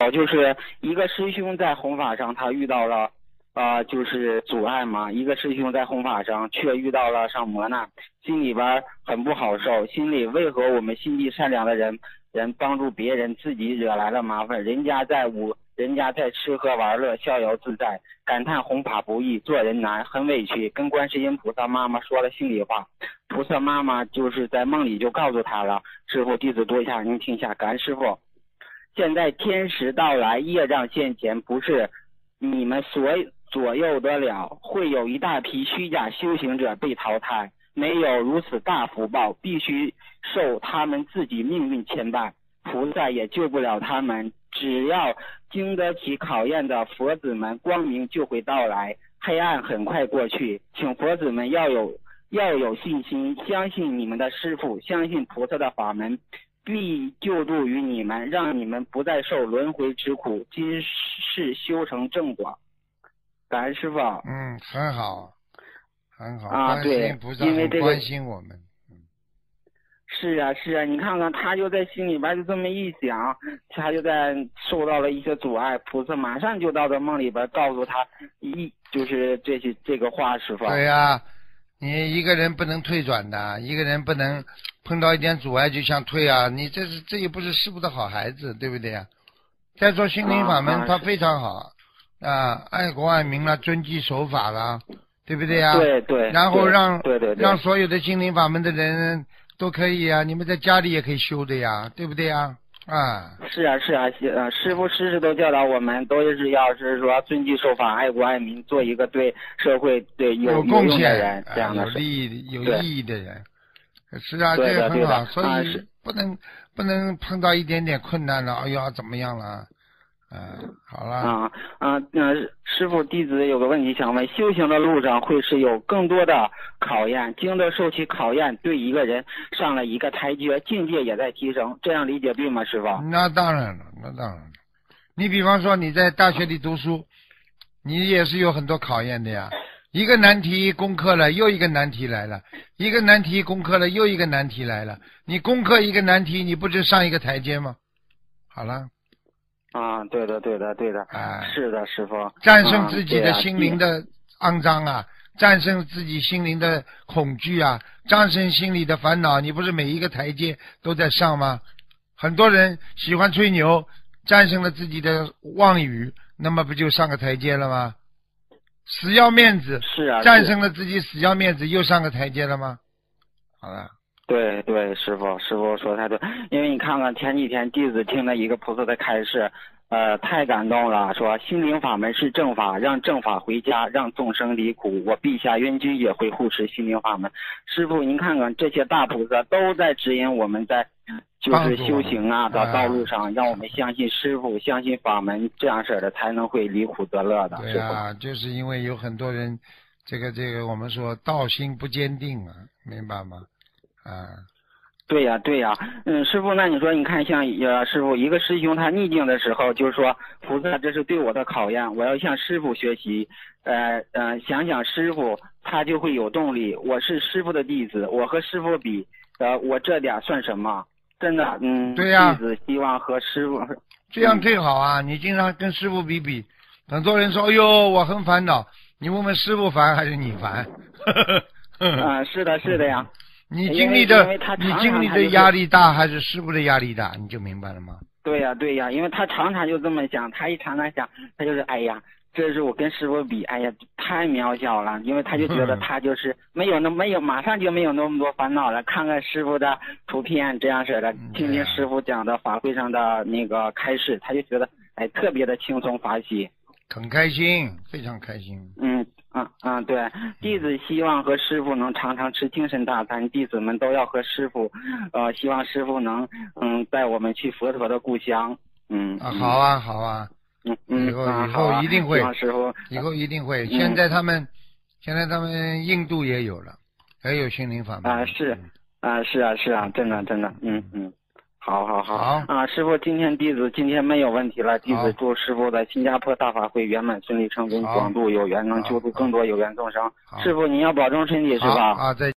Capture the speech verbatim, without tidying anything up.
就是一个师兄在弘法上他遇到了啊、呃，就是阻碍嘛，一个师兄在弘法上却遇到了上磨难，心里边很不好受，心里为何我们心地善良的人人帮助别人，自己惹来了麻烦，人家在舞人家在吃喝玩乐逍遥自在，感叹弘法不易，做人难，很委屈，跟观世音菩萨妈妈说了心里话，菩萨妈妈就是在梦里就告诉他了，师父弟子读一下您听一下，感恩师父。现在天时到来，业障现前，不是你们所左右得了，会有一大批虚假修行者被淘汰，没有如此大福报，必须受他们自己命运牵绊，菩萨也救不了他们，只要经得起考验的佛子们，光明就会到来，黑暗很快过去，请佛子们要有要有信心，相信你们的师父，相信菩萨的法门必救度于你们，让你们不再受轮回之苦，今世修成正果。感恩师父。 嗯，很好，很好。 啊，对，因为这个关心我们。嗯， 是啊，是啊，你看看，他就在心里边就这么一想，他就在受到了一些阻碍，菩萨马上就到这梦里边告诉他一就是这些这个话，师父。 对呀、啊，你一个人不能退转的，一个人不能碰到一点阻碍就想退啊！你这是这也不是师父的好孩子，对不对呀？再说心灵法门， 啊、 它非常好啊，爱国爱民了，遵纪守法了，对不对呀？ 对对。 然后让对对对让所有的心灵法门的人都可以啊，你们在家里也可以修的呀，对不对呀？啊。 是啊是啊，呃，师父时时都教导我们，都是要是说遵纪守法、爱国爱民，做一个对社会对有有贡献的人，这样的、 啊、有利益有意义的人。是啊， 这个很好，所以不能、啊、不能碰到一点点困难了，哎呀怎么样了？嗯、啊，好了。 啊啊，那、呃、师父弟子有个问题想问：修行的路上会是有更多的考验，经得受其考验，对一个人上了一个台阶，境界也在提升，这样理解对吗，师父？ 那当然了，那当然了。你比方说你在大学里读书，你也是有很多考验的呀。一个难题攻克了，又一个难题来了；一个难题攻克了，又一个难题来了。你攻克一个难题，你不就上一个台阶吗？好了。 啊，对的，对的，对的， 啊， 是的，师父。 战胜自己的心灵的肮脏啊， 啊战胜自己心灵的恐惧啊，战胜心里的烦恼。你不是每一个台阶都在上吗？很多人喜欢吹牛，战胜了自己的妄语，那么不就上个台阶了吗？死要面子， 是啊， 战胜了自己死要面子，又上个台阶了吗？好了。 对对，师父，师父说太对，因为你看看前几天弟子听了一个菩萨的开示，呃，太感动了，说心灵法门是正法，让正法回家，让众生离苦。我陛下冤君也会护持心灵法门。师父，您看看这些大菩萨都在指引我们在就是修行啊的道路上，让我们相信师父，相信法门，这样式的才能会离苦得乐的。 对啊，就是因为有很多人，这个这个我们说道心不坚定啊，明白吗？啊， 对呀、啊、对呀、啊，嗯，师父，那你说，你看像呃，师父一个师兄他逆境的时候，就是说菩萨这是对我的考验，我要向师父学习，呃呃，想想师父他就会有动力。我是师父的弟子，我和师父比，呃，我这点算什么？真的，嗯， 对呀、啊， 弟子希望和师父这样最好啊！你经常跟师父比比，很多人说，哎呦，我很烦恼，你问问师父烦还是你烦？ 啊，是的，是的呀。 你经历的你经历的压力大还是师父的压力大，你就明白了吗？ 对呀、啊、对呀、啊，因为他常常就这么想，他一常常想，他就是哎呀，这是我跟师父比，哎呀太渺小了，因为他就觉得他就是没有那没有马上就没有那么多烦恼了，看看师父的图片这样式的，听听师父讲的法会上的那个开示，他就觉得哎特别的轻松法喜， 很开心，非常开心。 嗯。啊啊，对，弟子希望和师父能常常吃精神大餐，弟子们都要和师父，呃，希望师父能嗯带我们去佛陀的故乡，嗯。 啊，好啊，好啊， 嗯嗯， 以后、 啊、 以后一定会， 希望师父以后一定会。 嗯、 现在他们，现在他们印度也有了，也有心灵法门。 啊，是啊，是啊，是啊，真的真的，嗯嗯。好好好， 好啊，师父，今天弟子今天没有问题了。弟子祝师父在新加坡大法会圆满顺利成功，广度有缘，能救助更多有缘众生。师父，您要保重身体，是吧？ 啊，再见。